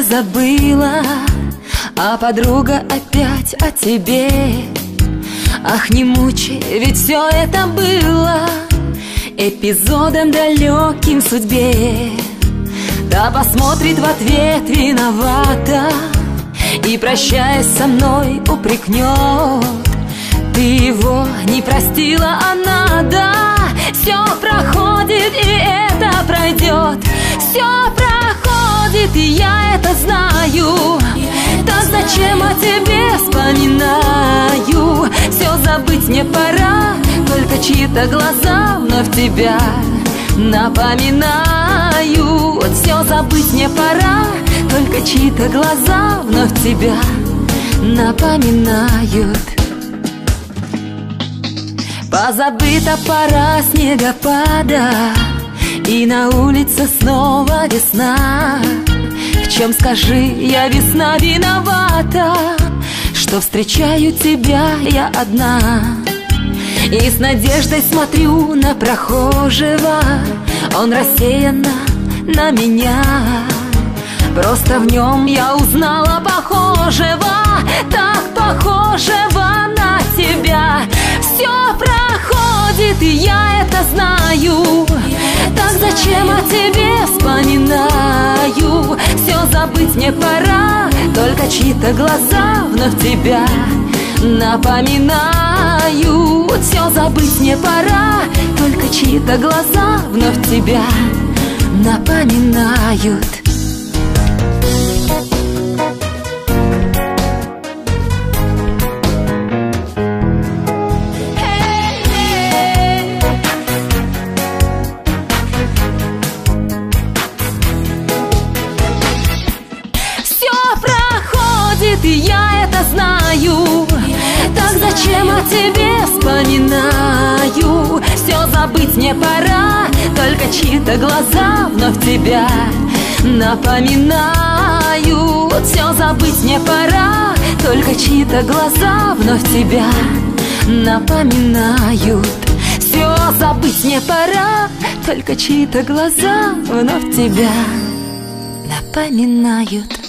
забыла, а подруга опять о тебе. Ах, не мучай, ведь все это было эпизодом далеким в судьбе. Да посмотрит в ответ виновата и, прощаясь со мной, упрекнет. Ты его не простила, а надо. Все проходит, и это пройдет. Все проходит, и я это знаю. Так зачем о тебе вспоминаю? Все забыть мне пора, только чьи-то глаза вновь тебя напоминают. Все забыть мне пора, только чьи-то глаза вновь тебя напоминают. Позабыта пора снегопада, и на улице снова весна. В чем, скажи, я весна виновата, что встречаю тебя я одна? И с надеждой смотрю на прохожего, он рассеянно на меня. Просто в нем я узнала похожего, так похожего на тебя. Все проходит, и я это знаю. Так зачем о тебе вспоминаю? Все забыть мне пора, только чьи-то глаза вновь тебя напоминают. Все забыть мне пора, только чьи-то глаза вновь тебя напоминают. И я это знаю. Так зачем о тебе вспоминаю? Все забыть мне пора, только чьи-то глаза вновь тебя напоминают. Все забыть мне пора, только чьи-то глаза вновь тебя напоминают. Все забыть мне пора, только чьи-то глаза вновь тебя напоминают.